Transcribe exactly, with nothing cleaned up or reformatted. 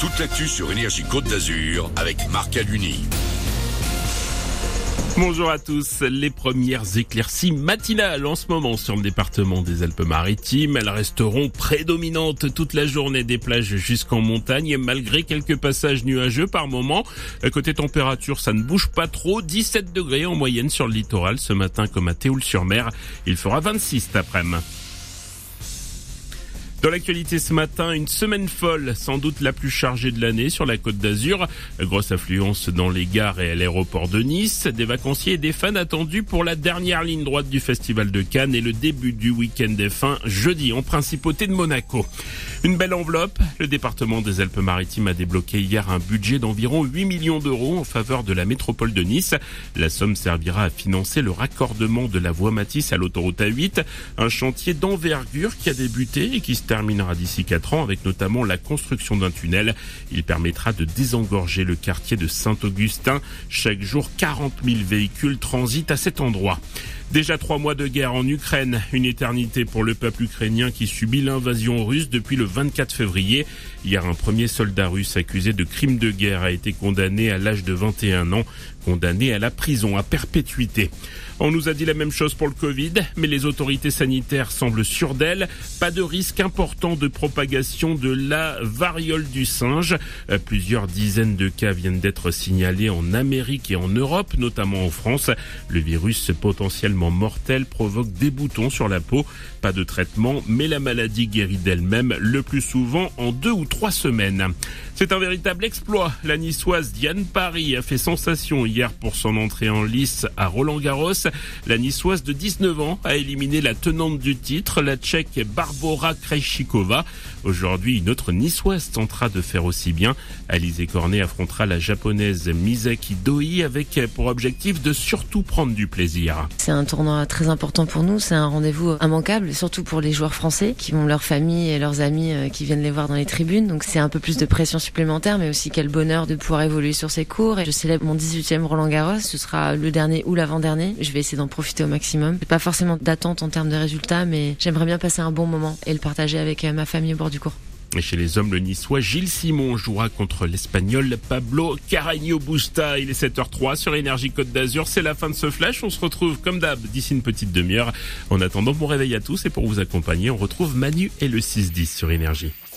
toute l'actu sur Énergie Côte d'Azur avec Marc Aluni. Bonjour à tous. Les premières éclaircies matinales en ce moment sur le département des Alpes-Maritimes. Elles resteront prédominantes toute la journée des plages jusqu'en montagne, malgré quelques passages nuageux par moment. Côté température, ça ne bouge pas trop. dix-sept degrés en moyenne sur le littoral ce matin comme à Théoul-sur-Mer. Il fera vingt-six cet après-midi. Dans l'actualité ce matin, une semaine folle, sans doute la plus chargée de l'année sur la Côte d'Azur. Grosse affluence dans les gares et à l'aéroport de Nice. Des vacanciers et des fans attendus pour la dernière ligne droite du Festival de Cannes et le début du week-end des fins jeudi en principauté de Monaco. Une belle enveloppe. Le département des Alpes-Maritimes a débloqué hier un budget d'environ huit millions d'euros en faveur de la métropole de Nice. La somme servira à financer le raccordement de la voie Matisse à l'autoroute A huit. Un chantier d'envergure qui a débuté et qui se terminera d'ici quatre ans avec notamment la construction d'un tunnel. Il permettra de désengorger le quartier de Saint-Augustin. Chaque jour, quarante mille véhicules transitent à cet endroit. Déjà trois mois de guerre en Ukraine, une éternité pour le peuple ukrainien qui subit l'invasion russe depuis le vingt-quatre février. Hier, un premier soldat russe accusé de crimes de guerre a été condamné à l'âge de vingt et un ans, condamné à la prison à perpétuité. On nous a dit la même chose pour le Covid, mais les autorités sanitaires semblent sûres d'elles. Pas de risque important de propagation de la variole du singe. Plusieurs dizaines de cas viennent d'être signalés en Amérique et en Europe, notamment en France. Le virus potentiellement mortel provoque des boutons sur la peau. Pas de traitement, mais la maladie guérit d'elle-même, le plus souvent en deux ou trois semaines. C'est un véritable exploit. La niçoise Diane Paris a fait sensation hier pour son entrée en lice à Roland-Garros. La niçoise de dix-neuf ans a éliminé la tenante du titre, la tchèque Barbora Krejcikova. Aujourd'hui, une autre niçoise tentera de faire aussi bien. Alizé Cornet affrontera la japonaise Misaki Doi avec pour objectif de surtout prendre du plaisir. C'est un tournoi très important pour nous, c'est un rendez-vous immanquable, surtout pour les joueurs français qui ont leurs familles et leurs amis qui viennent les voir dans les tribunes. Donc c'est un peu plus de pression supplémentaire, mais aussi quel bonheur de pouvoir évoluer sur ces cours. Et je célèbre mon dix-huitième Roland-Garros, ce sera le dernier ou l'avant-dernier. Je vais essayer d'en profiter au maximum. J'ai pas forcément d'attente en termes de résultats, mais j'aimerais bien passer un bon moment et le partager avec ma famille au bord du cours. Et chez les hommes, le niçois Gilles Simon jouera contre l'espagnol Pablo Carreño Busta. Il est sept heures zéro trois sur Énergie Côte d'Azur. C'est la fin de ce flash. On se retrouve comme d'hab d'ici une petite demi-heure. En attendant, bon réveil à tous et pour vous accompagner, on retrouve Manu et le six dix sur Énergie.